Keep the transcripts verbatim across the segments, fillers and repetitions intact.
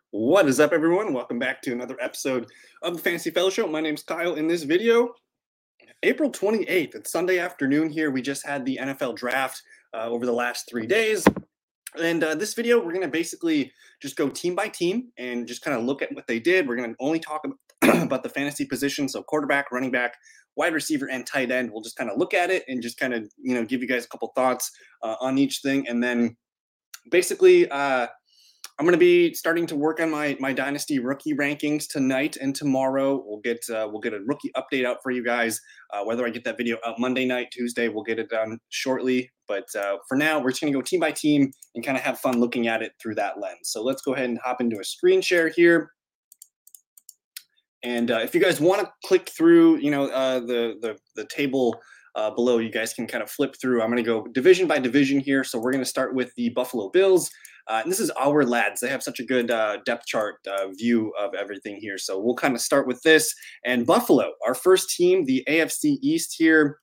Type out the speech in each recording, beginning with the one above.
What is up, everyone? Welcome back to another episode of the Fantasy Fellow Show. My name's Kyle. In this video, April twenty-eighth, it's Sunday afternoon here. We just had the N F L draft uh, over the last three days. And uh, this video, we're going to basically just go team by team and just kind of look at what they did. We're going to only talk about, about the fantasy position. So quarterback, running back, wide receiver, and tight end. We'll just kind of look at it and just kind of, you know, give you guys a couple thoughts uh, on each thing. And then basically, uh, I'm going to be starting to work on my my dynasty rookie rankings tonight and tomorrow. We'll get uh, we'll get a rookie update out for you guys. Uh, whether I get that video out Monday night, Tuesday, we'll get it done shortly. But uh, for now, we're just going to go team by team and kind of have fun looking at it through that lens. So let's go ahead and hop into a screen share here. And uh, if you guys want to click through, you know, uh, the the the table uh, below, you guys can kind of flip through. I'm going to go division by division here. So we're going to start with the Buffalo Bills. Uh, and this is our lads. They have such a good uh, depth chart uh, view of everything here. So we'll kind of start with this. And Buffalo, our first team, the A F C East here.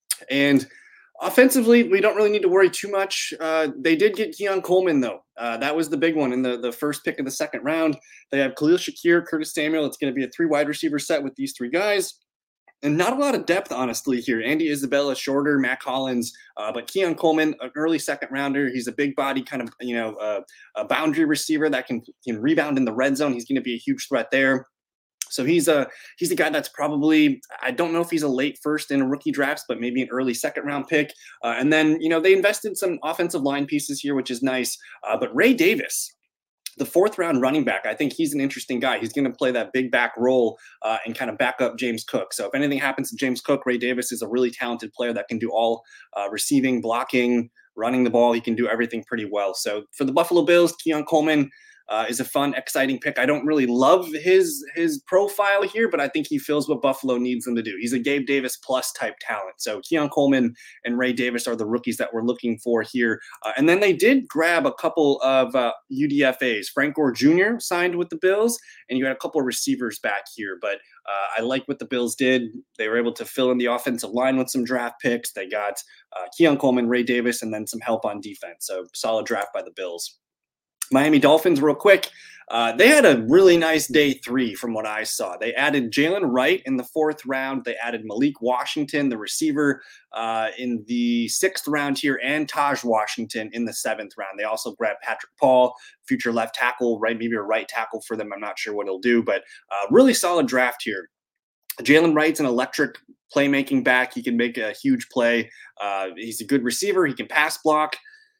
And offensively, we don't really need to worry too much. Uh, they did get Keon Coleman, though. Uh, that was the big one in the, the first pick of the second round. They have Khalil Shakir, Curtis Samuel. It's going to be a three wide receiver set with these three guys. And not a lot of depth, honestly, here. Andy Isabella, shorter, Mac Hollins, uh, but Keon Coleman, an early second rounder. He's a big body, kind of, you know, uh, a boundary receiver that can can rebound in the red zone. He's going to be a huge threat there. So he's a he's a guy that's probably, I don't know if he's a late first in a rookie drafts, but maybe an early second round pick. Uh, and then, you know, they invested some offensive line pieces here, which is nice. Uh, but Ray Davis, the fourth round running back, I think he's an interesting guy. He's going to play that big back role uh, and kind of back up James Cook. So if anything happens to James Cook, Ray Davis is a really talented player that can do all uh, receiving, blocking, running the ball. He can do everything pretty well. So for the Buffalo Bills, Keon Coleman uh, is a fun, exciting pick. I don't really love his his profile here, but I think he fills what Buffalo needs him to do. He's a Gabe Davis plus type talent. So Keon Coleman and Ray Davis are the rookies that we're looking for here. Uh, and then they did grab a couple of uh, U D F As. Frank Gore Junior signed with the Bills, and you had a couple of receivers back here. But uh, I like what the Bills did. They were able to fill in the offensive line with some draft picks. They got uh, Keon Coleman, Ray Davis, and then some help on defense. So solid draft by the Bills. Miami Dolphins, real quick. Uh, they had a really nice day three from what I saw. They added Jalen Wright in the fourth round. They added Malik Washington, the receiver, uh, in the sixth round here, and Taj Washington in the seventh round. They also grabbed Patrick Paul, future left tackle, right, maybe a right tackle for them. I'm not sure what he'll do, but uh, really solid draft here. Jalen Wright's an electric playmaking back. He can make a huge play. Uh, he's a good receiver. He can pass block.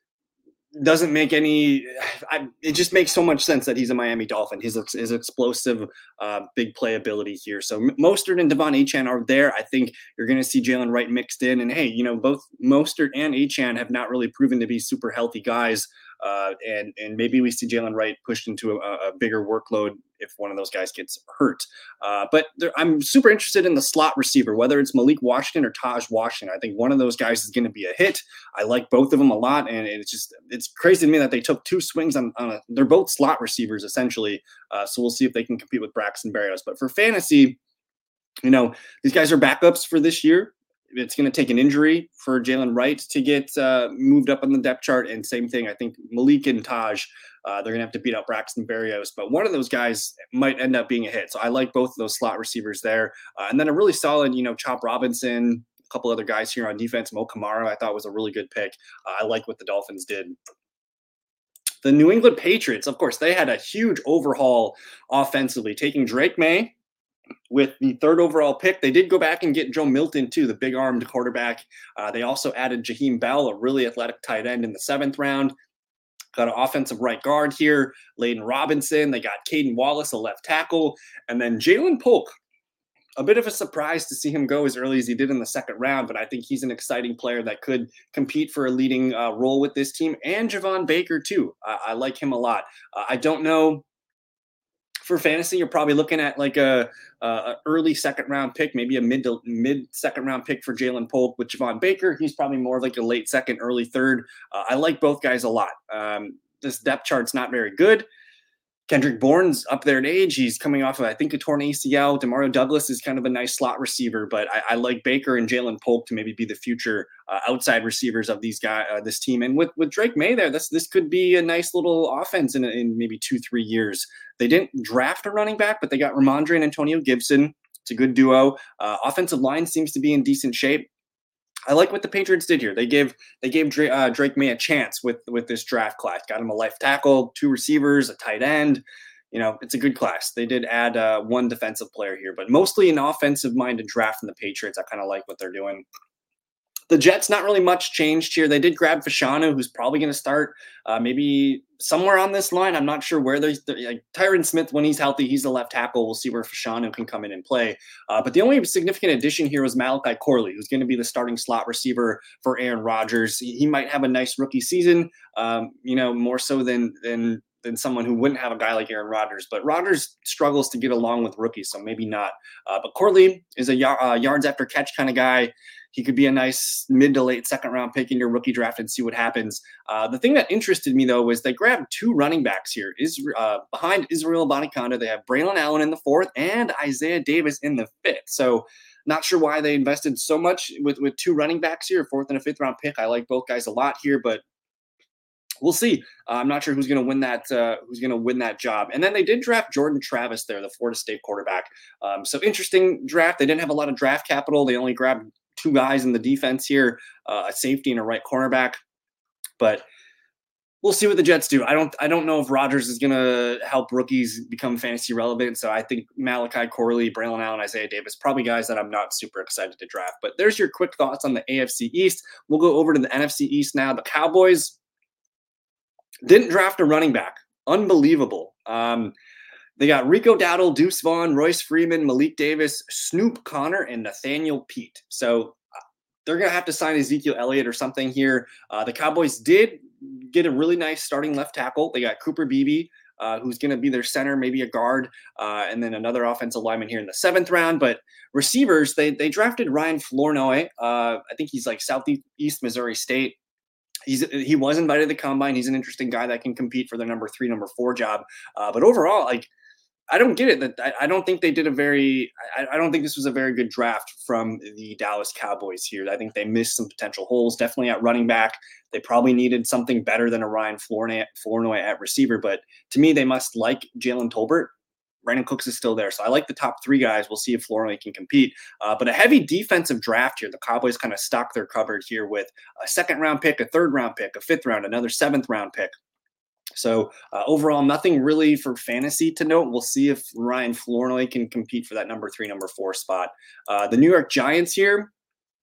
Doesn't make any I, it just makes so much sense that he's a Miami Dolphin. His, his explosive uh, big playability here. So Mostert and Devon Achane are there. I think you're going to see Jalen Wright mixed in. And hey, you know, both Mostert and Achane have not really proven to be super healthy guys. Uh, and and maybe we see Jalen Wright pushed into a, a bigger workload if one of those guys gets hurt. Uh, but there, I'm super interested in the slot receiver, whether it's Malik Washington or Taj Washington. I think one of those guys is going to be a hit. I like both of them a lot, and it's just it's crazy to me that they took two swings on. on a, they're both slot receivers essentially. Uh, so we'll see if they can compete with Braxton Berrios. But for fantasy, you know, these guys are backups for this year. It's going to take an injury for Jalen Wright to get uh, moved up on the depth chart. And same thing, I think Malik and Taj, uh, they're going to have to beat out Braxton Berrios. But one of those guys might end up being a hit. So I like both of those slot receivers there. Uh, and then a really solid, you know, Chop Robinson, a couple other guys here on defense. Mo Kamara, I thought was a really good pick. Uh, I like what the Dolphins did. The New England Patriots, of course, they had a huge overhaul offensively, taking Drake May with the third overall pick. They did go back and get Joe Milton, too, the big-armed quarterback. Uh, they also added Jaheim Bell, a really athletic tight end, in the seventh round. Got an offensive right guard here, Layden Robinson. They got Caden Wallace, a left tackle. And then Jalen Polk, a bit of a surprise to see him go as early as he did in the second round, but I think he's an exciting player that could compete for a leading uh, role with this team. And Javon Baker, too. Uh, I like him a lot. Uh, I don't know. For fantasy, you're probably looking at like a, a early second round pick, maybe a mid to mid second round pick for Jalen Polk. With Javon Baker, he's probably more like a late second, early third. Uh, I like both guys a lot. Um, this depth chart's not very good. Kendrick Bourne's up there in age. He's coming off of, I think, a torn A C L. Demario Douglas is kind of a nice slot receiver, but I, I like Baker and Jalen Polk to maybe be the future uh, outside receivers of these guys, uh, this team. And with, with Drake May there, this this could be a nice little offense in, in maybe two, three years. They didn't draft a running back, but they got Ramondre and Antonio Gibson. It's a good duo. Uh, offensive line seems to be in decent shape. I like what the Patriots did here. They gave they gave Drake, uh, Drake May a chance with with this draft class. Got him a left tackle, two receivers, a tight end. You know, it's a good class. They did add uh, one defensive player here, but mostly an offensive-minded draft from the Patriots. I kind of like what they're doing. The Jets, not really much changed here. They did grab Fashanu, who's probably going to start uh, maybe somewhere on this line. I'm not sure where. There's like Tyron Smith, when he's healthy, he's the left tackle. We'll see where Fashanu can come in and play. Uh, but the only significant addition here was Malachi Corley, who's going to be the starting slot receiver for Aaron Rodgers. He, he might have a nice rookie season, um, you know, more so than than than someone who wouldn't have a guy like Aaron Rodgers. But Rodgers struggles to get along with rookies, so maybe not. Uh, but Corley is a y- uh, yards after catch kind of guy. He could be a nice mid to late second round pick in your rookie draft and see what happens. Uh, the thing that interested me, though, was they grabbed two running backs here. Is uh, behind Israel Abanikanda, they have Braylon Allen in the fourth and Isaiah Davis in the fifth. So not sure why they invested so much with, with two running backs here, fourth and a fifth round pick. I like both guys a lot here, but we'll see. Uh, I'm not sure who's going to win that. Uh, who's going to win that job? And then they did draft Jordan Travis there, the Florida State quarterback. Um, so interesting draft. They didn't have a lot of draft capital. They only grabbed two guys in the defense here, uh, a safety and a right cornerback. But we'll see what the Jets do. I don't. I don't know if Rodgers is going to help rookies become fantasy relevant. So I think Malachi Corley, Braylon Allen, Isaiah Davis, probably guys that I'm not super excited to draft. But there's your quick thoughts on the A F C East. We'll go over to the N F C East now. The Cowboys didn't draft a running back. Unbelievable. Um, they got Rico Dowdle, Deuce Vaughn, Royce Freeman, Malik Davis, Snoop Connor, and Nathaniel Pete. So uh, they're going to have to sign Ezekiel Elliott or something here. Uh, the Cowboys did get a really nice starting left tackle. They got Cooper Beebe, uh, who's going to be their center, maybe a guard, uh, and then another offensive lineman here in the seventh round. But receivers, they they drafted Ryan Flournoy. Uh, I think he's like Southeast Missouri State. He's he was invited to the combine. He's an interesting guy that can compete for the number three, number four job. Uh, but overall, like I don't get it. That I, I don't think they did a very. I, I don't think this was a very good draft from the Dallas Cowboys here. I think they missed some potential holes. Definitely at running back, they probably needed something better than a Ryan Flournoy, Flournoy at receiver. But to me, they must like Jalen Tolbert. Brandon Cooks is still there. So I like the top three guys. We'll see if Flournoy can compete. Uh, but a heavy defensive draft here. The Cowboys kind of stock their cupboard here with a second round pick, a third round pick, a fifth round, another seventh round pick. So uh, overall, nothing really for fantasy to note. We'll see if Ryan Flournoy can compete for that number three, number four spot. Uh, the New York Giants here,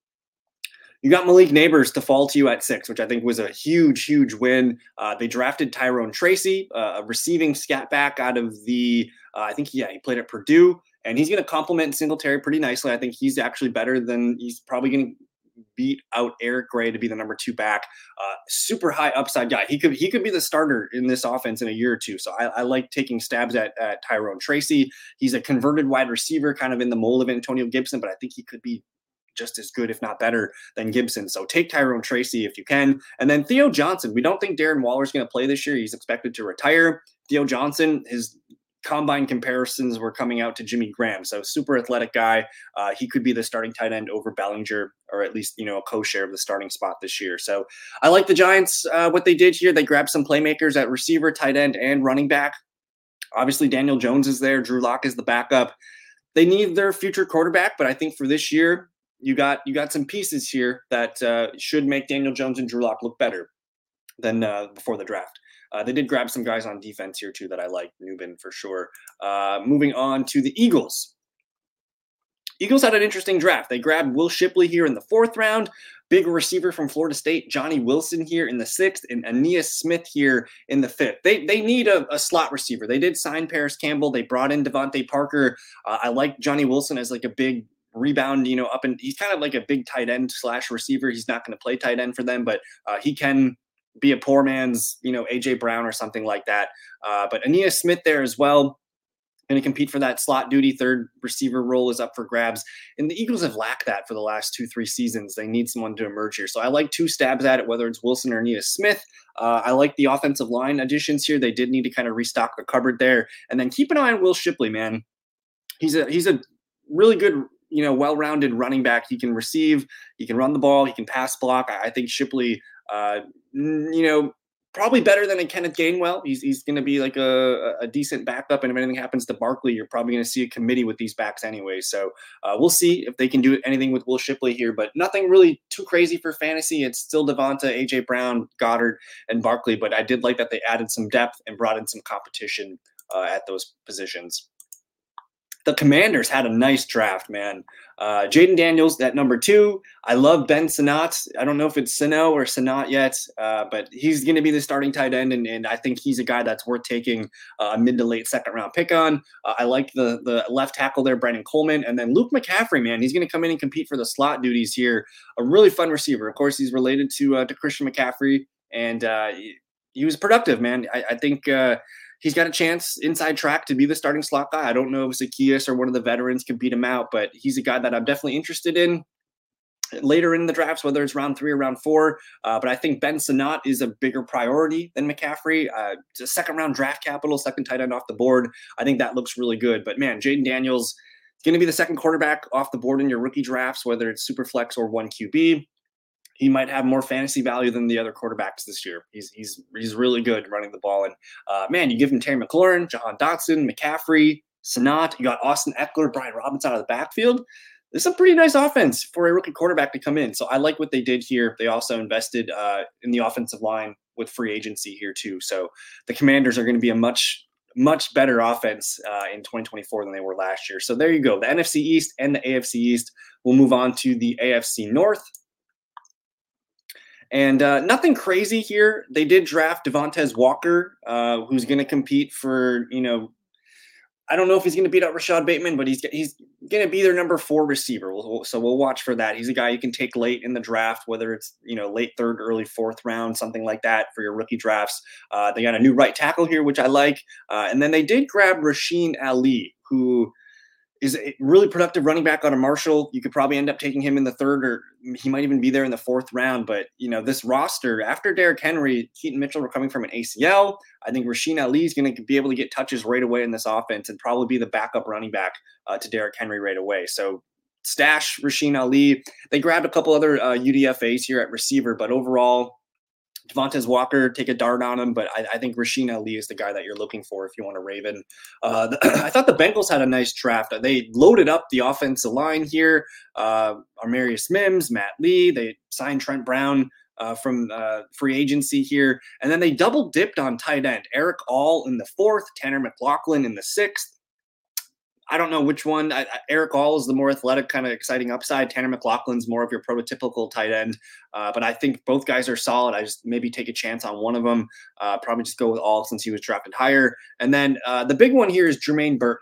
you got Malik Neighbors to fall to you at six, which I think was a huge, huge win. Uh, they drafted Tyrone Tracy, uh, a receiving scat back out of the, uh, I think, yeah, he played at Purdue, and he's going to complement Singletary pretty nicely. I think he's actually better than, he's probably going to beat out Eric Gray to be the number two back. Uh, super high upside guy. He could he could be the starter in this offense in a year or two. So I, I like taking stabs at, at Tyrone Tracy. He's a converted wide receiver, kind of in the mold of Antonio Gibson, but I think he could be just as good, if not better, than Gibson. So take Tyrone Tracy if you can. And then Theo Johnson. We don't think Darren Waller is going to play this year. He's expected to retire. Theo Johnson, his combine comparisons were coming out to Jimmy Graham. So super athletic guy. Uh, he could be the starting tight end over Bellinger, or at least, you know, a co-share of the starting spot this year. So I like the Giants, uh, what they did here. They grabbed some playmakers at receiver, tight end, and running back. Obviously, Daniel Jones is there. Drew Lock is the backup. They need their future quarterback, but I think for this year, you got you got some pieces here that uh, should make Daniel Jones and Drew Lock look better than uh, before the draft. Uh, they did grab some guys on defense here, too, that I like. Newbin, for sure. Uh, moving on to the Eagles. Eagles had an interesting draft. They grabbed Will Shipley here in the fourth round, big receiver from Florida State, Johnny Wilson here in the sixth, and Aeneas Smith here in the fifth. They they need a, a slot receiver. They did sign Paris Campbell. They brought in Devontae Parker. Uh, I like Johnny Wilson as like a big rebound, you know, up and he's kind of like a big tight end slash receiver. He's not going to play tight end for them, but uh, he can be a poor man's, you know, A J Brown or something like that. Uh, but Aeneas Smith there as well. going to compete for that slot duty. Third receiver role is up for grabs. And the Eagles have lacked that for the last two, three seasons. They need someone to emerge here. So I like two stabs at it, whether it's Wilson or Nia Smith. Uh, I like the offensive line additions here. They did need to kind of restock the cupboard there. And then keep an eye on Will Shipley, man. He's a he's a really good, you know, well-rounded running back. He can receive, he can run the ball, he can pass block. I, I think Shipley, uh, you know, probably better than a Kenneth Gainwell. He's he's going to be like a, a decent backup. And if anything happens to Barkley, you're probably going to see a committee with these backs anyway. So uh, we'll see if they can do anything with Will Shipley here, but nothing really too crazy for fantasy. It's still Devonta, A J Brown, Goddard, and Barkley. But I did like that they added some depth and brought in some competition uh, at those positions. The Commanders had a nice draft, man. Uh, Jaden Daniels at number two. I love Ben Sinnott. I don't know if it's Sino or Sinnott yet, uh, but he's going to be the starting tight end, and, and I think he's a guy that's worth taking a mid to late second round pick on. Uh, I like the the left tackle there, Brandon Coleman, and then Luke McCaffrey, man. He's going to come in and compete for the slot duties here. A really fun receiver. Of course, he's related to uh, to Christian McCaffrey, and uh, he, he was productive, man. I, I think uh, he's got a chance inside track to be the starting slot guy. I don't know if Zacchaeus or one of the veterans can beat him out, but he's a guy that I'm definitely interested in later in the drafts, whether it's round three or round four. Uh, but I think Ben Sinnott is a bigger priority than McCaffrey. Uh, it's a second round draft capital, second tight end off the board. I think that looks really good. But man, Jaden Daniels is going to be the second quarterback off the board in your rookie drafts, whether it's super flex or one Q B. He might have more fantasy value than the other quarterbacks this year. He's he's he's really good running the ball. And uh, man, you give him Terry McLaurin, Jahan Dotson, McCaffrey, Sinnott. You got Austin Eckler, Brian Robinson out of the backfield. This is a pretty nice offense for a rookie quarterback to come in. So I like what they did here. They also invested uh, in the offensive line with free agency here too. So the Commanders are going to be a much much better offense uh, in twenty twenty-four than they were last year. So there you go. The N F C East and the A F C East. We'll move on to the A F C North. And uh, nothing crazy here. They did draft Devontae Walker, uh, who's going to compete for, you know, I don't know if he's going to beat out Rashad Bateman, but he's he's going to be their number four receiver. We'll, so we'll watch for that. He's a guy you can take late in the draft, whether it's, you know, late third, early fourth round, something like that for your rookie drafts. Uh, they got a new right tackle here, which I like. Uh, and then they did grab Rasheen Ali, who is a really productive running back out of Marshall. You could probably end up taking him in the third, or he might even be there in the fourth round. But, you know, this roster, after Derrick Henry, Keaton Mitchell were coming from an A C L. I think Rasheen Ali is going to be able to get touches right away in this offense and probably be the backup running back uh, to Derrick Henry right away. So stash Rasheen Ali. They grabbed a couple other uh, U D F As here at receiver, but overall, Devontae Walker, take a dart on him, but I, I think Rasheen Ali is the guy that you're looking for if you want a Raven. Uh, the, I thought the Bengals had a nice draft. They loaded up the offensive line here. Uh, Armarius Mims, Matt Lee. They signed Trent Brown uh, from uh, free agency here. And then they double dipped on tight end. Eric All in the fourth, Tanner McLaughlin in the sixth. I don't know which one. I, I, Eric All is the more athletic, kind of exciting upside. Tanner McLaughlin's more of your prototypical tight end. Uh, but I think both guys are solid. I just maybe take a chance on one of them. Uh, probably just go with All since he was drafted higher. And then uh, the big one here is Jermaine Burton.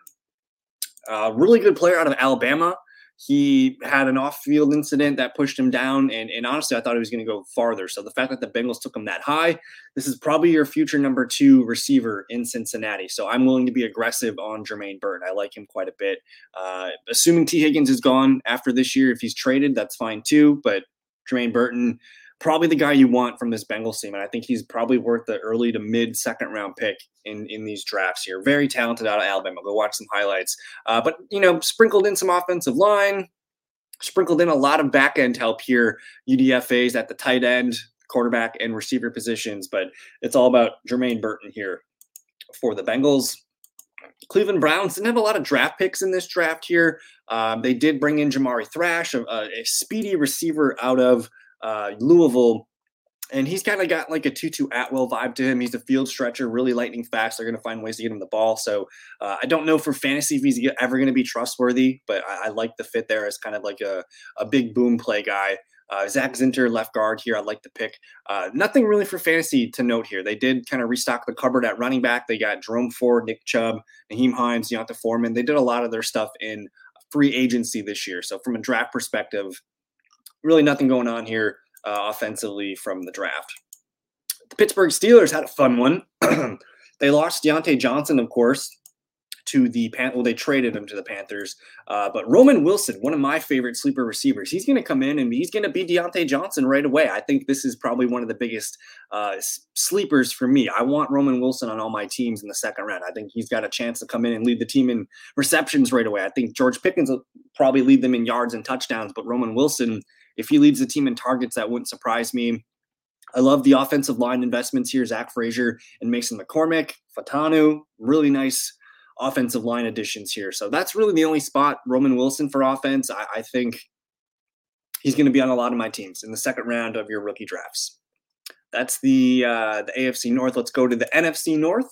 Uh, really good player out of Alabama. He had an off-field incident that pushed him down, and, and honestly, I thought he was going to go farther. So the fact that the Bengals took him that high, this is probably your future number two receiver in Cincinnati. So I'm willing to be aggressive on Jermaine Burton. I like him quite a bit. Uh, assuming T. Higgins is gone after this year, if he's traded, that's fine too. But Jermaine Burton, probably the guy you want from this Bengals team, and I think he's probably worth the early to mid second round pick in, in these drafts here. Very talented out of Alabama. Go watch some highlights. Uh, but, you know, sprinkled in some offensive line, sprinkled in a lot of back end help here, U D F As at the tight end, quarterback, and receiver positions. But it's all about Jermaine Burton here for the Bengals. Cleveland Browns didn't have a lot of draft picks in this draft here. Um, they did bring in Jamari Thrash, a, a speedy receiver out of uh, Louisville. And he's kind of got like a Tutu Atwell vibe to him. He's a field stretcher, really lightning fast. They're going to find ways to get him the ball. So uh, I don't know for fantasy if he's ever going to be trustworthy, but I, I like the fit there as kind of like a, a big boom play guy. Uh, Zach Zinter, left guard here. I like the pick. Uh, nothing really for fantasy to note here. They did kind of restock the cupboard at running back. They got Jerome Ford, Nick Chubb, Naheem Hines, Deonta Foreman. They did a lot of their stuff in free agency this year. So from a draft perspective, really nothing going on here uh, offensively from the draft. The Pittsburgh Steelers had a fun one. They lost Deontay Johnson, of course, to the Pan. Well, they traded him to the Panthers. Uh, but Roman Wilson, one of my favorite sleeper receivers, he's going to come in and he's going to be Deontay Johnson right away. I think this is probably one of the biggest uh, sleepers for me. I want Roman Wilson on all my teams in the second round. I think he's got a chance to come in and lead the team in receptions right away. I think George Pickens will probably lead them in yards and touchdowns, but Roman Wilson, if he leads the team in targets, that wouldn't surprise me. I love the offensive line investments here. Zach Frazier and Mason McCormick, Fatanu, really nice offensive line additions here. So that's really the only spot, Roman Wilson, for offense. I, I think he's going to be on a lot of my teams in the second round of your rookie drafts. That's the uh, the A F C North. Let's go to the N F C North.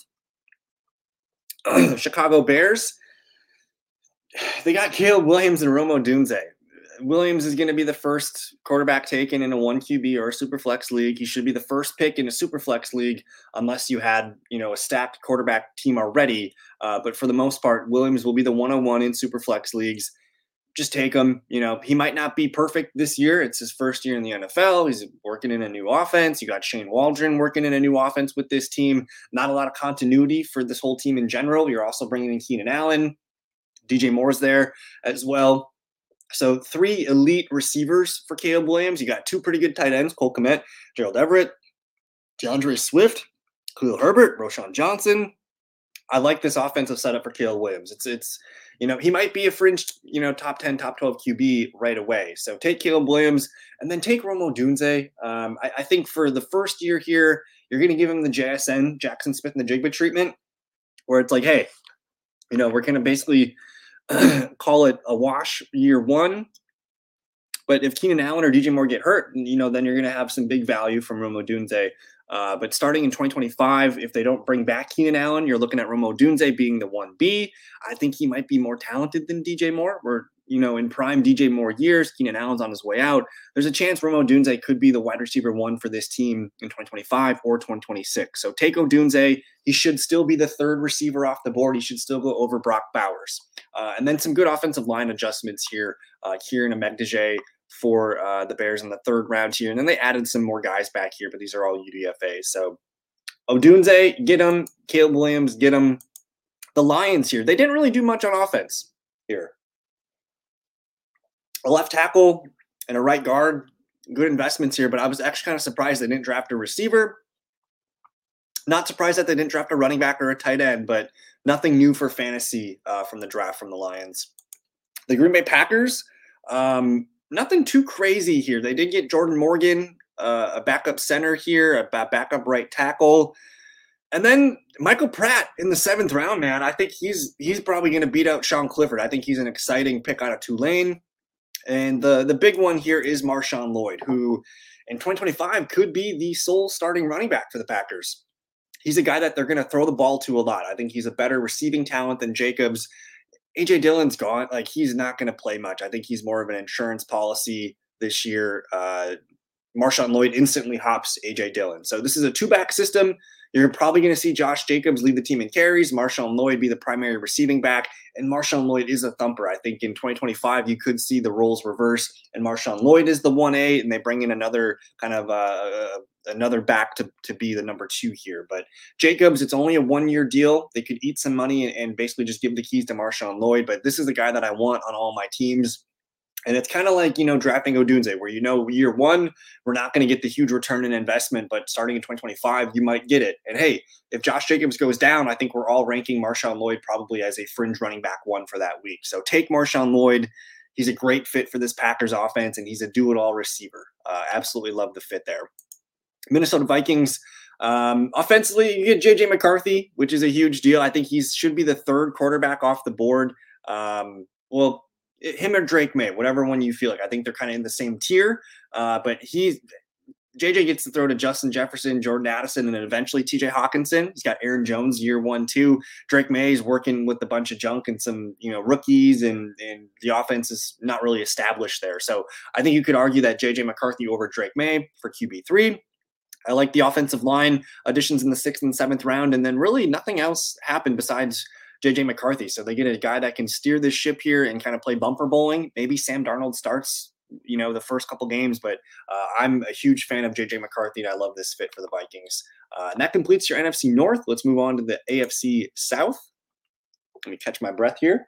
Chicago Bears. They got Caleb Williams and Rome Odunze. Williams is going to be the first quarterback taken in a one Q B or a super flex league. He should be the first pick in a super flex league unless you had, you know, a stacked quarterback team already. Uh, but for the most part, Williams will be the one oh one in super flex leagues. Just take him. You know, he might not be perfect this year. It's his first year in the N F L. He's working in a new offense. You got Shane Waldron working in a new offense with this team. Not a lot of continuity for this whole team in general. You're also bringing in Keenan Allen. D J Moore's there as well. So three elite receivers for Caleb Williams. You got two pretty good tight ends, Cole Kmet, Gerald Everett, DeAndre Swift, Khalil Herbert, Roschon Johnson. I like this offensive setup for Caleb Williams. It's, it's, you know, he might be a fringe, you know, top ten, top twelve Q B right away. So take Caleb Williams and then take Rome Odunze. Um, I, I think for the first year here, you're going to give him the J S N, Jackson Smith and the Jigba treatment, where it's like, hey, you know, we're going to basically call it a wash year one. But if Keenan Allen or D J Moore get hurt, you know, then you're going to have some big value from Rome Odunze. Uh, but starting in twenty twenty-five, if they don't bring back Keenan Allen, you're looking at Rome Odunze being the one B. I think he might be more talented than D J Moore. Where, you know, in prime D J Moore years, Keenan Allen's on his way out. There's a chance Rome Odunze could be the wide receiver one for this team in twenty twenty-five or twenty twenty-six. So take Odunze. He should still be the third receiver off the board. He should still go over Brock Bowers. Uh, and then some good offensive line adjustments here. Uh, Kieran Amegdije for uh, the Bears in the third round here. And then they added some more guys back here, but these are all U D F As. So Odunze, get him. Caleb Williams, get him. The Lions here, they didn't really do much on offense here. A left tackle and a right guard, good investments here, but I was actually kind of surprised they didn't draft a receiver. Not surprised that they didn't draft a running back or a tight end, but nothing new for fantasy uh, from the draft from the Lions. The Green Bay Packers, um, nothing too crazy here. They did get Jordan Morgan, uh, a backup center here, a backup right tackle. And then Michael Pratt in the seventh round, man. I think he's he's probably going to beat out Sean Clifford. I think he's an exciting pick out of Tulane. And the, the big one here is Marshawn Lloyd, who in twenty twenty-five could be the sole starting running back for the Packers. He's a guy that they're going to throw the ball to a lot. I think he's a better receiving talent than Jacobs. A J Dillon's gone. Like, he's not going to play much. I think he's more of an insurance policy this year. Uh, Marshawn Lloyd instantly hops A J Dillon. So this is a two-back system. You're probably going to see Josh Jacobs lead the team in carries, Marshawn Lloyd be the primary receiving back, and Marshawn Lloyd is a thumper. I think in twenty twenty-five, you could see the roles reverse, and Marshawn Lloyd is the one A, and they bring in another kind of uh, another back to, to be the number two here. But Jacobs, it's only a one-year deal. They could eat some money and, and basically just give the keys to Marshawn Lloyd, but this is the guy that I want on all my teams. And it's kind of like, you know, drafting Odunze, where, you know, year one, we're not going to get the huge return in investment, but starting in twenty twenty-five, you might get it. And hey, if Josh Jacobs goes down, I think we're all ranking Marshawn Lloyd probably as a fringe running back one for that week. So take Marshawn Lloyd. He's a great fit for this Packers offense, and he's a do-it-all receiver. Uh, absolutely love the fit there. Minnesota Vikings, um, offensively, you get J J McCarthy, which is a huge deal. I think he should be the third quarterback off the board. Um, well, him or Drake May, whatever one you feel like. I think they're kind of in the same tier, uh, but he's J J gets to throw to Justin Jefferson, Jordan Addison, and then eventually T J Hawkinson. He's got Aaron Jones year one, two. Drake May is working with a bunch of junk and some, you know, rookies, and, and the offense is not really established there. So I think you could argue that J J McCarthy over Drake May for Q B three. I like the offensive line additions in the sixth and seventh round, and then really nothing else happened besides J J McCarthy. So they get a guy that can steer this ship here and kind of play bumper bowling. Maybe Sam Darnold starts, you know, the first couple games, but uh, I'm a huge fan of J J McCarthy, and I love this fit for the Vikings. Uh, and that completes your N F C North. Let's move on to the A F C South. Let me catch my breath here.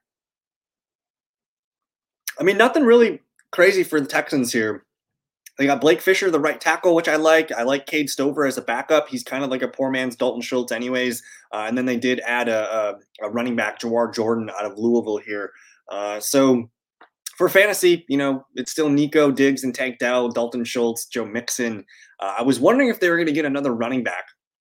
I mean, nothing really crazy for the Texans here. They got Blake Fisher, the right tackle, which I like. I like Cade Stover as a backup. He's kind of like a poor man's Dalton Schultz anyways. Uh, and then they did add a, a, a running back, Jawar Jordan, out of Louisville here. Uh, so for fantasy, you know, it's still Nico, Diggs, and Tank Dell, Dalton Schultz, Joe Mixon. Uh, I was wondering if they were going to get another running back,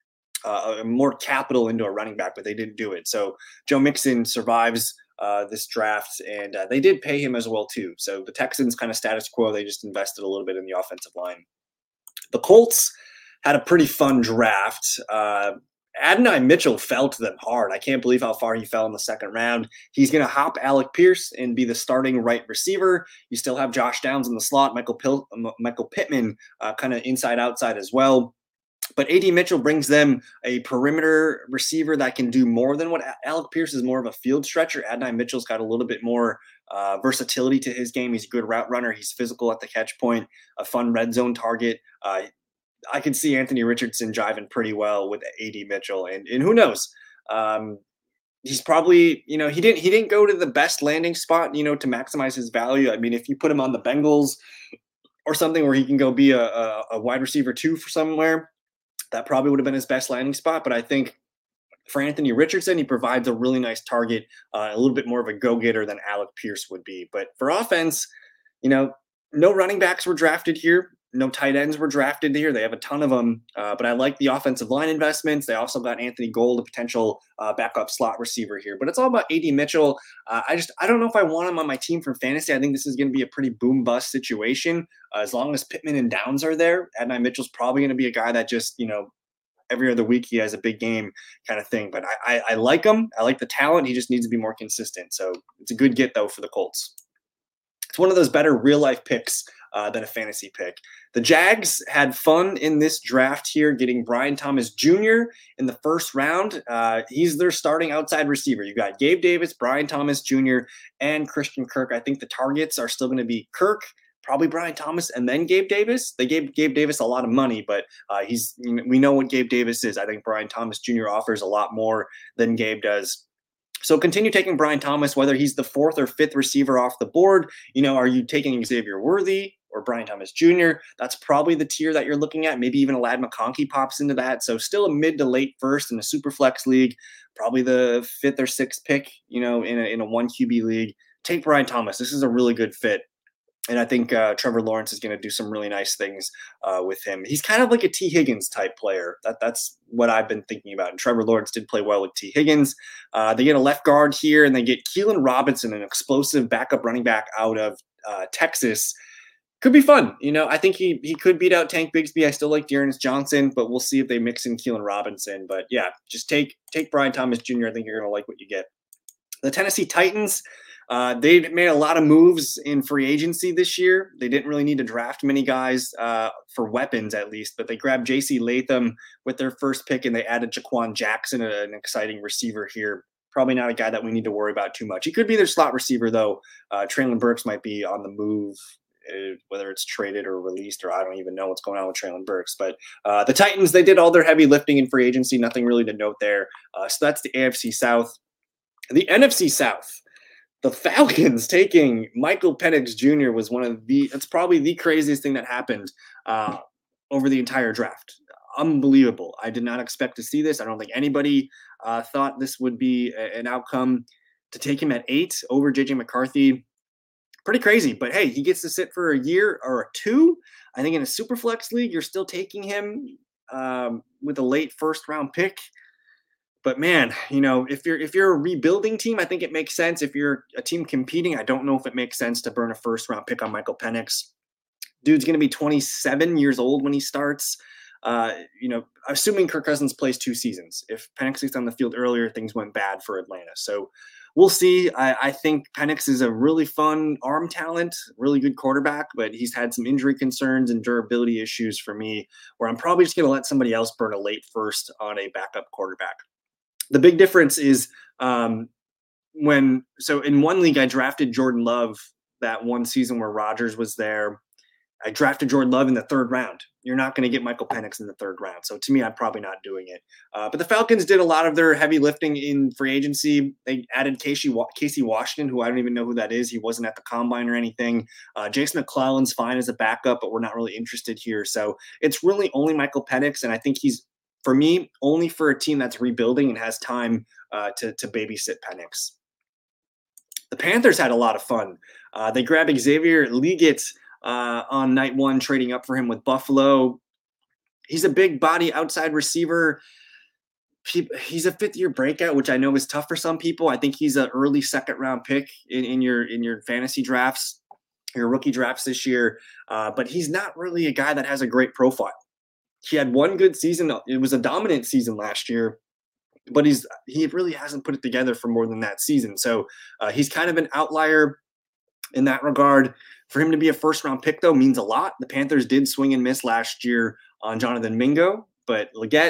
uh, more capital into a running back, but they didn't do it. So Joe Mixon survives uh, this draft, and uh, they did pay him as well too. So the Texans kind of status quo. They just invested a little bit in the offensive line. The Colts had a pretty fun draft. Uh, Adonai Mitchell fell to them hard. I can't believe how far he fell in the second round. He's going to hop Alec Pierce and be the starting right receiver. You still have Josh Downs in the slot, Michael Pil- Michael Pittman uh, kind of inside outside as well. But A D Mitchell brings them a perimeter receiver that can do more than what Alec Pierce is, more of a field stretcher. Adonai Mitchell's got a little bit more uh, versatility to his game. He's a good route runner. He's physical at the catch point, a fun red zone target. Uh, I can see Anthony Richardson jiving pretty well with A D Mitchell, and and who knows? Um, he's probably, you know, he didn't he didn't go to the best landing spot, you know, to maximize his value. I mean, if you put him on the Bengals or something where he can go be a, a, a wide receiver two for somewhere, that probably would have been his best landing spot. But I think for Anthony Richardson, he provides a really nice target, uh, a little bit more of a go-getter than Alec Pierce would be. But for offense, you know, no running backs were drafted here. No tight ends were drafted here. They have a ton of them. Uh, but I like the offensive line investments. They also got Anthony Gold, a potential uh, backup slot receiver here. But it's all about A D Mitchell. Uh, I just I don't know if I want him on my team from fantasy. I think this is going to be a pretty boom-bust situation. Uh, as long as Pittman and Downs are there, Adonai Mitchell's probably going to be a guy that just, you know, every other week he has a big game kind of thing. But I, I, I like him. I like the talent. He just needs to be more consistent. So it's a good get, though, for the Colts. It's one of those better real-life picks uh, than a fantasy pick. The Jags had fun in this draft here, getting Brian Thomas Junior in the first round. Uh, he's their starting outside receiver. You got Gabe Davis, Brian Thomas Junior, and Christian Kirk. I think the targets are still going to be Kirk, probably Brian Thomas, and then Gabe Davis. They gave Gabe Davis a lot of money, but uh, he's we know what Gabe Davis is. I think Brian Thomas Junior offers a lot more than Gabe does. So continue taking Brian Thomas, whether he's the fourth or fifth receiver off the board. You know, are you taking Xavier Worthy or Brian Thomas Junior? That's probably the tier that you're looking at. Maybe even a Ladd McConkey pops into that. So still a mid to late first in a super flex league, probably the fifth or sixth pick, you know, in a, in a one Q B league. Take Brian Thomas. This is a really good fit. And I think uh, Trevor Lawrence is going to do some really nice things uh, with him. He's kind of like a T. Higgins type player. That That's what I've been thinking about. And Trevor Lawrence did play well with T. Higgins. Uh, they get a left guard here, and they get Keelan Robinson, an explosive backup running back out of uh, Texas. Could be fun. You know, I think he he could beat out Tank Bigsby. I still like Dearness Johnson, but we'll see if they mix in Keelan Robinson. But, yeah, just take, take Brian Thomas Junior I think you're going to like what you get. The Tennessee Titans, Uh, they made a lot of moves in free agency this year. They didn't really need to draft many guys uh, for weapons, at least, but they grabbed J C Latham with their first pick, and they added Jaquan Jackson, an exciting receiver here. Probably not a guy that we need to worry about too much. He could be their slot receiver, though. Uh, Traylon Burks might be on the move, uh, whether it's traded or released, or I don't even know what's going on with Traylon Burks. But uh, the Titans, they did all their heavy lifting in free agency. Nothing really to note there. Uh, so that's the A F C South. The N F C South. The Falcons taking Michael Penix Junior was one of the, it's probably the craziest thing that happened uh, over the entire draft. Unbelievable. I did not expect to see this. I don't think anybody uh, thought this would be a, an outcome. To take him at eight over J J McCarthy, pretty crazy. But hey, he gets to sit for a year or a two. I think in a super flex league, you're still taking him um, with a late first round pick. But man, you know, if you're if you're a rebuilding team, I think it makes sense. If you're a team competing, I don't know if it makes sense to burn a first round pick on Michael Penix. Dude's going to be twenty-seven years old when he starts. Uh, you know, assuming Kirk Cousins plays two seasons. If Penix gets on the field earlier, things went bad for Atlanta. So we'll see. I, I think Penix is a really fun arm talent, really good quarterback, but he's had some injury concerns and durability issues for me, where I'm probably just going to let somebody else burn a late first on a backup quarterback. The big difference is um, when – so in one league, I drafted Jordan Love that one season where Rodgers was there. I drafted Jordan Love in the third round. you're not going to get Michael Penix in the third round. So to me, I'm probably not doing it. Uh, but the Falcons did a lot of their heavy lifting in free agency. They added Casey, Casey Washington, who I don't even know who that is. He wasn't at the combine or anything. Uh, Jason McClellan's fine as a backup, but we're not really interested here. So it's really only Michael Penix. And I think he's, for me, only for a team that's rebuilding and has time uh, to, to babysit Penix. The Panthers had a lot of fun. Uh, they grabbed Xavier Legette uh, on night one, trading up for him with Buffalo. He's a big body outside receiver. He, he's a fifth-year breakout, which I know is tough for some people. I think he's an early second-round pick in, in your in your fantasy drafts, your rookie drafts this year. Uh, but he's not really a guy that has a great profile. He had one good season. It was a dominant season last year, but he's he really hasn't put it together for more than that season. So uh, he's kind of an outlier in that regard. For him to be a first-round pick, though, means a lot. The Panthers did swing and miss last year on Jonathan Mingo, but Legette,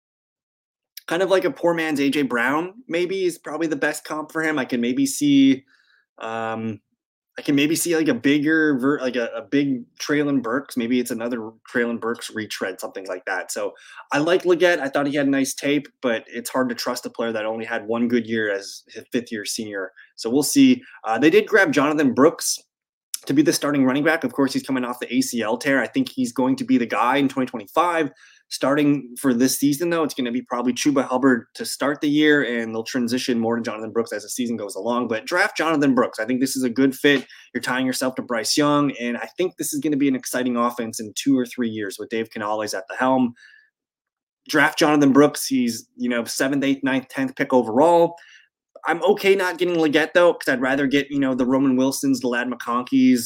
kind of like a poor man's A J Brown, maybe is probably the best comp for him. I can maybe see, um, I can maybe see like a bigger, ver- like a, a big Treylon Burks. Maybe it's another Treylon Burks retread, something like that. So I like Legette. I thought he had nice tape, but it's hard to trust a player that only had one good year as his fifth year senior. So we'll see. Uh, they did grab Jonathan Brooks to be the starting running back. Of course, he's coming off the A C L tear. I think he's going to be the guy in twenty twenty-five. Starting for this season, though, it's going to be probably Chuba Hubbard to start the year, and they'll transition more to Jonathan Brooks as the season goes along. But draft Jonathan Brooks. I think this is a good fit. You're tying yourself to Bryce Young, and I think this is going to be an exciting offense in two or three years with Dave Canales at the helm. Draft Jonathan Brooks. He's, you know, seventh, eighth, ninth, tenth pick overall. I'm okay not getting Legette, though, because I'd rather get, you know, the Roman Wilsons, the Ladd McConkeys,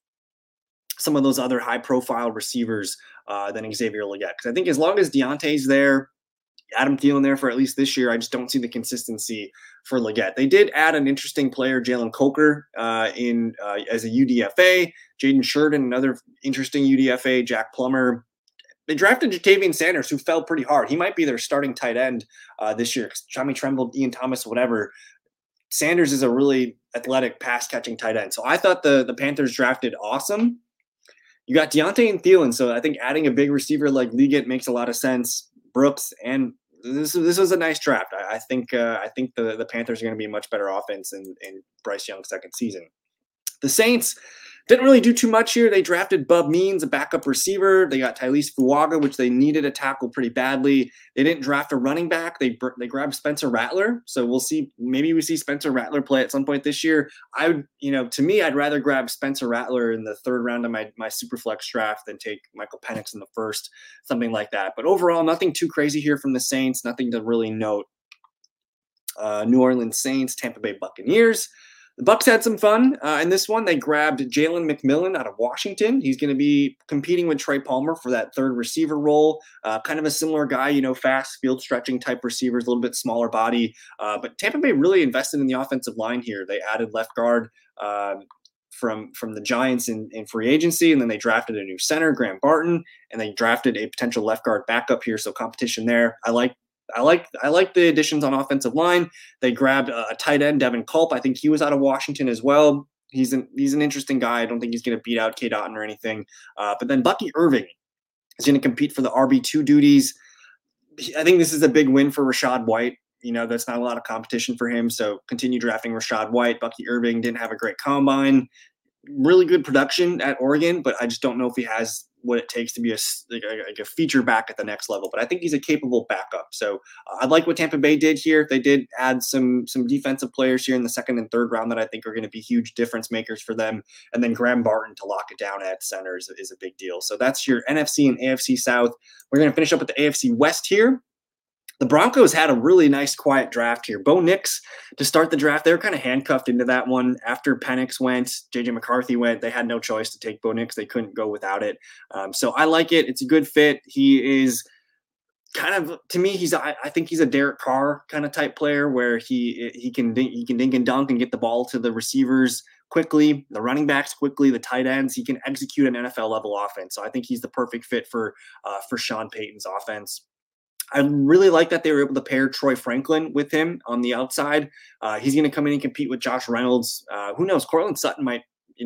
some of those other high-profile receivers uh, than Xavier Legette. Because I think as long as Deontay's there, Adam Thielen there for at least this year, I just don't see the consistency for Legette. They did add an interesting player, Jalen Coker, uh, in uh, as a U D F A. Jaden Sheridan, another interesting U D F A. Jack Plummer. They drafted Jatavian Sanders, who fell pretty hard. He might be their starting tight end uh, this year. Tommy Tremble, Ian Thomas, whatever. Sanders is a really athletic pass-catching tight end. So I thought the, the Panthers drafted awesome. You got Deontay and Thielen, so I think adding a big receiver like Legette makes a lot of sense. Brooks, and this this was a nice draft. I, I think uh, I think the, the Panthers are going to be a much better offense in, in Bryce Young's second season. The Saints didn't really do too much here. They drafted Bub Means, a backup receiver. They got Tylese Fuaga, which they needed a tackle pretty badly. They didn't draft a running back. They they grabbed Spencer Rattler. So we'll see. Maybe we see Spencer Rattler play at some point this year. I would, you know, to me, I'd rather grab Spencer Rattler in the third round of my, my Superflex draft than take Michael Penix in the first, something like that. But overall, nothing too crazy here from the Saints. Nothing to really note. Uh, New Orleans Saints, Tampa Bay Buccaneers. The Bucs had some fun uh, in this one. They grabbed Jalen McMillan out of Washington. He's going to be competing with Trey Palmer for that third receiver role. Uh, kind of a similar guy, you know, fast field stretching type receivers, a little bit smaller body. Uh, but Tampa Bay really invested in the offensive line here. They added left guard um, from from the Giants in, in free agency, and then they drafted a new center, Graham Barton, and they drafted a potential left guard backup here. So competition there. I like. I like I like the additions on offensive line. They grabbed a, a tight end, Devin Culp. I think he was out of Washington as well. He's an he's an interesting guy. I don't think he's going to beat out K. Dotton or anything. Uh, but then Bucky Irving is going to compete for the R B two duties. I think this is a big win for Rachaad White. You know, that's not a lot of competition for him. So continue drafting Rachaad White. Bucky Irving didn't have a great combine. Really good production at Oregon, but I just don't know if he has what it takes to be a, like a, like a feature back at the next level. But I think he's a capable backup. So uh, I like what Tampa Bay did here. They did add some some defensive players here in the second and third round that I think are going to be huge difference makers for them. And then Graham Barton to lock it down at center is, is a big deal. So that's your N F C and A F C South. We're going to finish up with the A F C West here. The Broncos had a really nice, quiet draft here. Bo Nix to start the draft. They were kind of handcuffed into that one. After Penix went, J J McCarthy went, they had no choice to take Bo Nix. They couldn't go without it. Um, so I like it. It's a good fit. He is kind of, to me, he's I, I think he's a Derek Carr kind of type player where he he can he can dink and dunk and get the ball to the receivers quickly, the running backs quickly, the tight ends. He can execute an N F L level offense. So I think he's the perfect fit for uh, for Sean Payton's offense. I really like that they were able to pair Troy Franklin with him on the outside. Uh, he's going to come in and compete with Josh Reynolds. Uh, who knows? Cortland Sutton might, you know,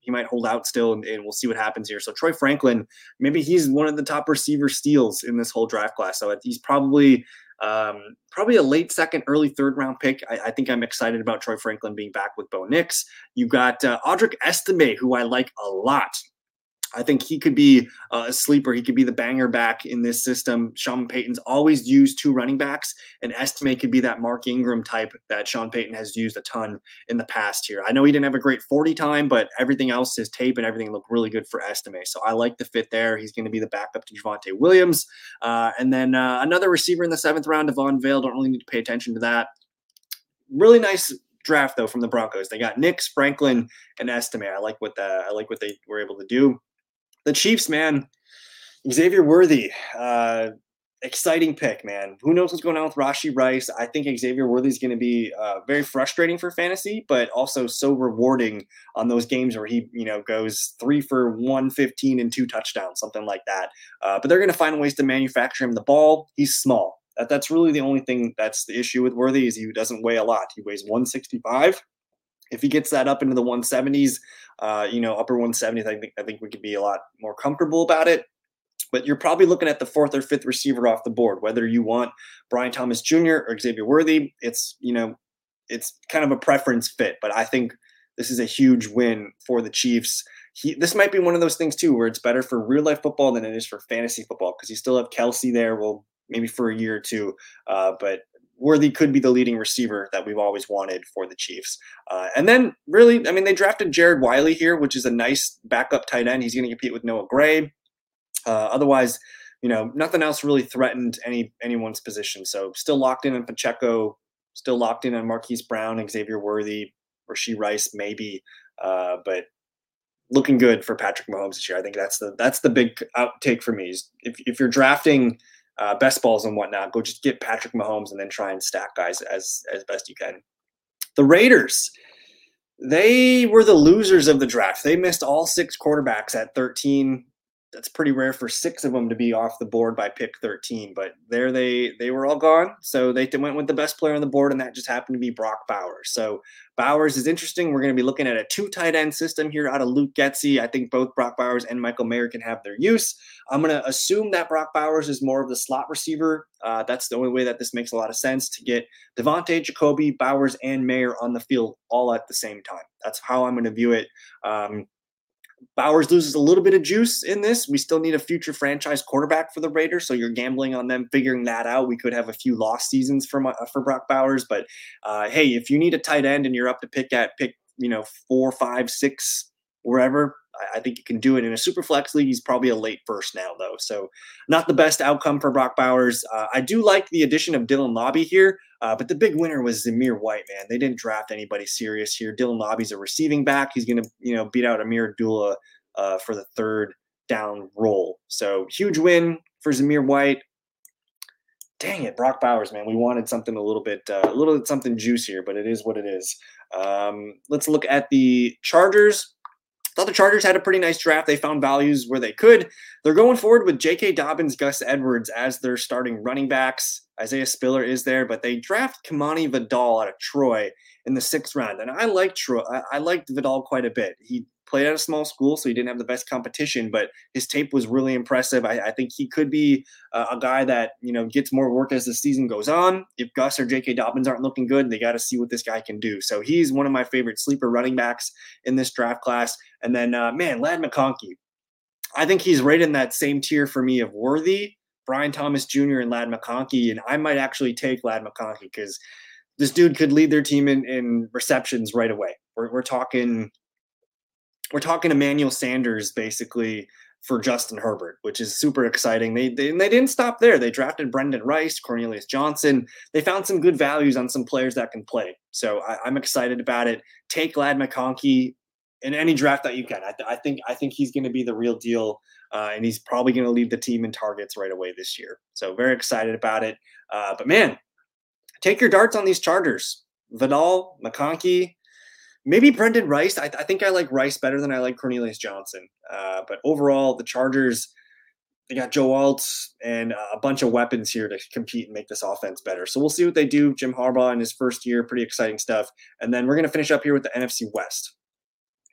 he might hold out still, and, and we'll see what happens here. So Troy Franklin, maybe he's one of the top receiver steals in this whole draft class. So he's probably um, probably a late second, early third round pick. I, I think I'm excited about Troy Franklin being back with Bo Nix. You've got uh, Audric Estime, who I like a lot. I think he could be uh, a sleeper. He could be the banger back in this system. Sean Payton's always used two running backs, and Estime could be that Mark Ingram type that Sean Payton has used a ton in the past here. I know he didn't have a great forty time, but everything else, his tape and everything looked really good for Estime. So I like the fit there. He's going to be the backup to Javonte Williams. Uh, and then uh, another receiver in the seventh round, Devon Vale. Don't really need to pay attention to that. Really nice draft, though, from the Broncos. They got Nix, Franklin, and Estime. I like what the, I like what they were able to do. The Chiefs, man, Xavier Worthy, uh, exciting pick, man. Who knows what's going on with Rashee Rice? I think Xavier Worthy is going to be uh, very frustrating for fantasy, but also so rewarding on those games where he, you know, goes three for one fifteen and two touchdowns, something like that. Uh, but they're going to find ways to manufacture him the ball. He's small. That, that's really the only thing that's the issue with Worthy is he doesn't weigh a lot. He weighs one sixty-five. If he gets that up into the one seventies, uh, you know, upper one seventies, I think I think we could be a lot more comfortable about it. But you're probably looking at the fourth or fifth receiver off the board, whether you want Brian Thomas Junior or Xavier Worthy. It's, you know, it's kind of a preference fit, but I think this is a huge win for the Chiefs. He, this might be one of those things too, where it's better for real life football than it is for fantasy football because you still have Kelsey there. Well, maybe for a year or two, uh, but Worthy could be the leading receiver that we've always wanted for the Chiefs. Uh, and then really, I mean, they drafted Jared Wiley here, which is a nice backup tight end. He's going to compete with Noah Gray. Uh, otherwise, you know, nothing else really threatened any anyone's position. So still locked in on Pacheco, still locked in on Marquise Brown, Xavier Worthy, Rashee Rice, maybe. Uh, but looking good for Patrick Mahomes this year. I think that's the that's the big outtake for me. Is if if you're drafting Uh, best balls and whatnot, go just get Patrick Mahomes and then try and stack guys as as best you can. The Raiders, they were the losers of the draft. They missed all six quarterbacks at thirteen. That's pretty rare for six of them to be off the board by pick thirteen, but there they they were all gone. So they went with the best player on the board, and that just happened to be Brock Bowers. So Bowers is interesting. We're going to be looking at a two tight end system here out of Luke Getsy. I think both Brock Bowers and Michael Mayer can have their use. I'm going to assume that Brock Bowers is more of the slot receiver. Uh, that's the only way that this makes a lot of sense, to get Devontae, Jacoby, Bowers, and Mayer on the field all at the same time. That's how I'm going to view it. Um, Bowers loses a little bit of juice in this. We still need a future franchise quarterback for the Raiders, so you're gambling on them figuring that out. We could have a few lost seasons for uh, for Brock Bowers, but uh, hey, if you need a tight end and you're up to pick at pick, you know, four, five, six, wherever, I, I think you can do it in a super flex league. He's probably a late first now, though, so not the best outcome for Brock Bowers. Uh, I do like the addition of Dylan Lobby here. Uh, but the big winner was Zamir White, man. They didn't draft anybody serious here. Dylan Lobby's a receiving back. He's going to, you know, beat out Amir Abdullah uh, for the third down role. So huge win for Zamir White. Dang it, Brock Bowers, man. We wanted something a little bit, uh, a little bit something juicier, but it is what it is. Um, let's look at the Chargers. Thought the Chargers had a pretty nice draft. They found values where they could. They're going forward with J K. Dobbins, Gus Edwards as their starting running backs. Isaiah Spiller is there, but they draft Kamani Vidal out of Troy in the sixth round. And I liked Troy. I, I liked Vidal quite a bit. He played at a small school, so he didn't have the best competition, but his tape was really impressive. I, I think he could be uh, a guy that, you know, gets more work as the season goes on. If Gus or J K. Dobbins aren't looking good, they got to see what this guy can do. So he's one of my favorite sleeper running backs in this draft class. And then, uh, man, Ladd McConkey. I think he's right in that same tier for me of Worthy, Brian Thomas Junior, and Ladd McConkey. And I might actually take Ladd McConkey because this dude could lead their team in, in receptions right away. We're, we're talking – We're talking Emmanuel Sanders basically for Justin Herbert, which is super exciting. They, they and they didn't stop there. They drafted Brendan Rice, Cornelius Johnson. They found some good values on some players that can play. So I, I'm excited about it. Take Ladd McConkey in any draft that you can. I, I think I think he's going to be the real deal, uh, and he's probably going to lead the team in targets right away this year. So very excited about it. Uh, but man, take your darts on these Chargers. Vidal, McConkey. Maybe Brendan Rice. I, I think I like Rice better than I like Cornelius Johnson. Uh, but overall, the Chargers, they got Joe Alt and a bunch of weapons here to compete and make this offense better. So we'll see what they do. Jim Harbaugh in his first year, pretty exciting stuff. And then we're going to finish up here with the N F C West.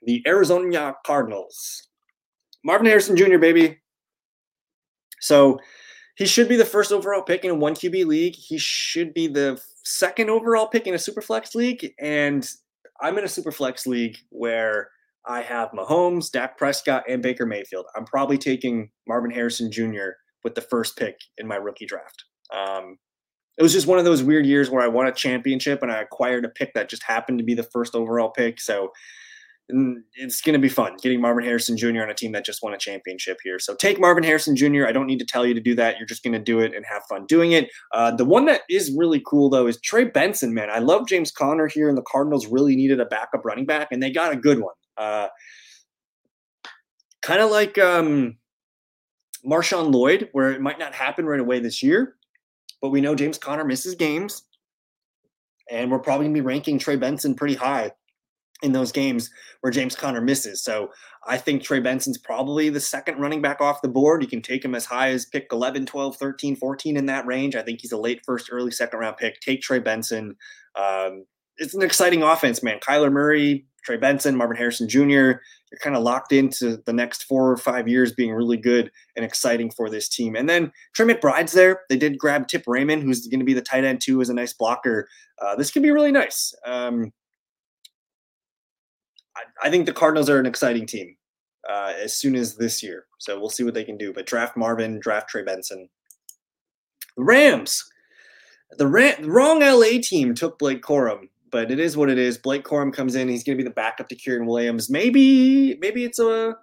the Arizona Cardinals. Marvin Harrison Junior, baby. So he should be the first overall pick in a one Q B league. He should be the second overall pick in a Superflex league. And I'm in a Superflex league where I have Mahomes, Dak Prescott, and Baker Mayfield. I'm probably taking Marvin Harrison Junior with the first pick in my rookie draft. Um, it was just one of those weird years where I won a championship and I acquired a pick that just happened to be the first overall pick. So it's going to be fun getting Marvin Harrison Junior on a team that just won a championship here. So take Marvin Harrison Junior I don't need to tell you to do that. You're just going to do it and have fun doing it. Uh, the one that is really cool, though, is Trey Benson, man. I love James Conner here, and the Cardinals really needed a backup running back, and they got a good one. Uh, kind of like um, Marshawn Lloyd, where it might not happen right away this year, but we know James Conner misses games, and we're probably going to be ranking Trey Benson pretty high in those games where James Conner misses. So I think Trey Benson's probably the second running back off the board. You can take him as high as pick eleven, twelve, thirteen, fourteen in that range. I think he's a late first, early second round pick. Take Trey Benson. Um, it's an exciting offense, man. Kyler Murray, Trey Benson, Marvin Harrison Junior You're kind of locked into the next four or five years being really good and exciting for this team. And then Trey McBride's there. They did grab Tip Raymond, who's going to be the tight end too, as a nice blocker. Uh, this could be really nice. Um, I think the Cardinals are an exciting team uh, as soon as this year. So we'll see what they can do. But draft Marvin, draft Trey Benson. The Rams. The, Ram- the wrong L A team took Blake Corum, but it is what it is. Blake Corum comes in. He's going to be the backup to Kyren Williams. Maybe maybe it's a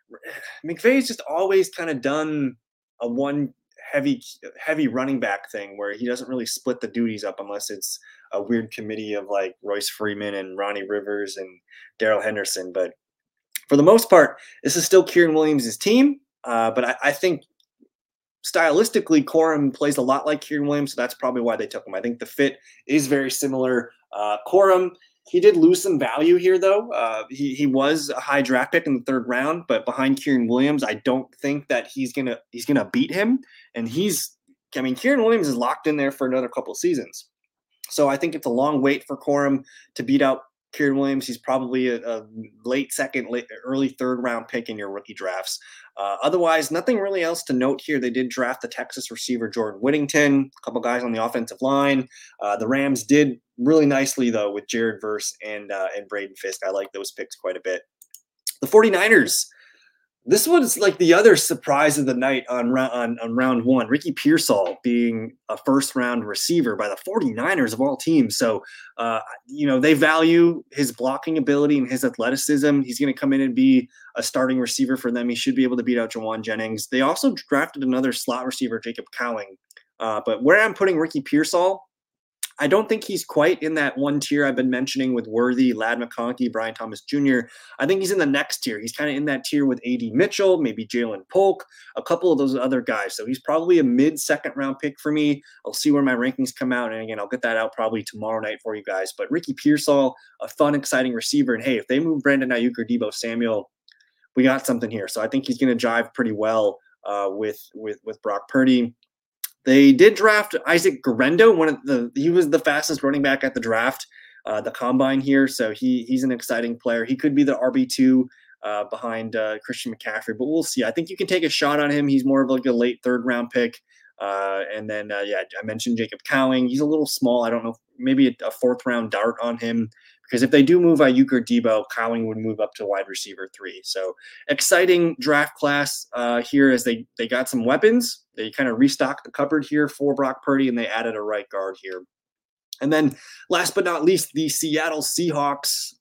– McVay's just always kind of done a one heavy heavy running back thing where he doesn't really split the duties up unless it's a weird committee of like Royce Freeman and Ronnie Rivers and Darrell Henderson. But for the most part, this is still Kyren Williams' team. Uh, but I, I think stylistically, Corum plays a lot like Kyren Williams, so that's probably why they took him. I think the fit is very similar. Uh, Corum, he did lose some value here, though. Uh, he he was a high draft pick in the third round, but behind Kyren Williams, I don't think that he's gonna he's gonna beat him. And he's, I mean, Kyren Williams is locked in there for another couple of seasons. So I think it's a long wait for Corum to beat out Kyren Williams. He's probably a, a late second, late, early third round pick in your rookie drafts. Uh, otherwise, nothing really else to note here. They did draft the Texas receiver Jordan Whittington, a couple guys on the offensive line. Uh, the Rams did really nicely, though, with Jared Verse and, uh, and Braden Fisk. I like those picks quite a bit. The 49ers. This was like the other surprise of the night on, on, on round one. Ricky Pearsall being a first-round receiver by the 49ers of all teams. So, uh, you know, they value his blocking ability and his athleticism. He's going to come in and be a starting receiver for them. He should be able to beat out Jawan Jennings. They also drafted another slot receiver, Jacob Cowing. Uh, but where I'm putting Ricky Pearsall, I don't think he's quite in that one tier I've been mentioning with Worthy, Ladd McConkey, Brian Thomas Junior I think he's in the next tier. He's kind of in that tier with A D Mitchell, maybe Jalen Polk, a couple of those other guys. So he's probably a mid-second round pick for me. I'll see where my rankings come out. And again, I'll get that out probably tomorrow night for you guys. But Ricky Pearsall, a fun, exciting receiver. And hey, if they move Brandon Ayuk or Deebo Samuel, we got something here. So I think he's going to jive pretty well uh, with, with, with Brock Purdy. They did draft Isaac Guerendo. One of the he was the fastest running back at the draft, uh, the combine here. So he he's an exciting player. He could be the R B two uh, behind uh, Christian McCaffrey, but we'll see. I think you can take a shot on him. He's more of like a late third round pick. Uh, and then uh, yeah, I mentioned Jacob Cowing. He's a little small. I don't know, maybe a, a fourth round dart on him. Because if they do move Ayuk or Deebo, Cowing would move up to wide receiver three. So exciting draft class uh, here as they, they got some weapons. They kind of restocked the cupboard here for Brock Purdy, and they added a right guard here. And then last but not least, the Seattle Seahawks.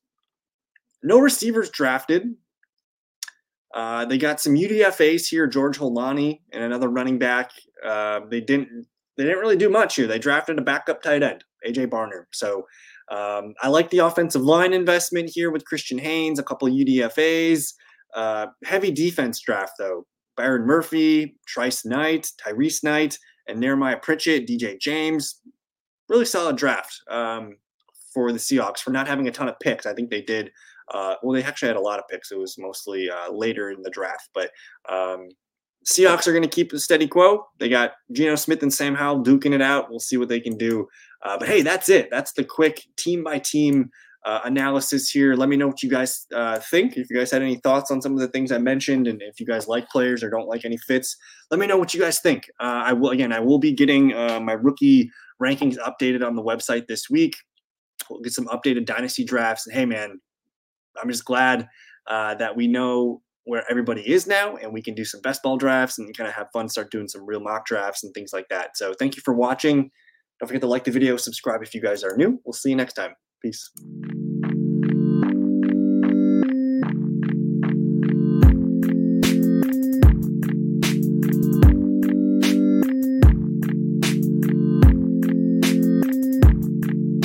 No receivers drafted. Uh, they got some U D F As here, George Holani and another running back. Uh, they didn't they didn't really do much here. They drafted a backup tight end, A J Barner. So Um, I like the offensive line investment here with Christian Haynes, a couple U D F As. Uh, heavy defense draft, though. Byron Murphy, Trice Knight, Tyrese Knight, and Nehemiah Pritchett, D J James. Really solid draft um, for the Seahawks for not having a ton of picks. I think they did. Uh, well, they actually had a lot of picks. It was mostly uh, later in the draft. But um, Seahawks are going to keep the steady quo. They got Geno Smith and Sam Howell duking it out. We'll see what they can do. Uh, but hey, that's it. That's the quick team by team uh, analysis here. Let me know what you guys uh, think. If you guys had any thoughts on some of the things I mentioned, and if you guys like players or don't like any fits, let me know what you guys think. Uh, I will again, I will be getting uh, my rookie rankings updated on the website this week. We'll get some updated dynasty drafts. And hey, man, I'm just glad uh, that we know where everybody is now, and we can do some best ball drafts and kind of have fun, start doing some real mock drafts and things like that. So thank you for watching. Don't forget to like the video, subscribe if you guys are new. We'll see you next time. Peace.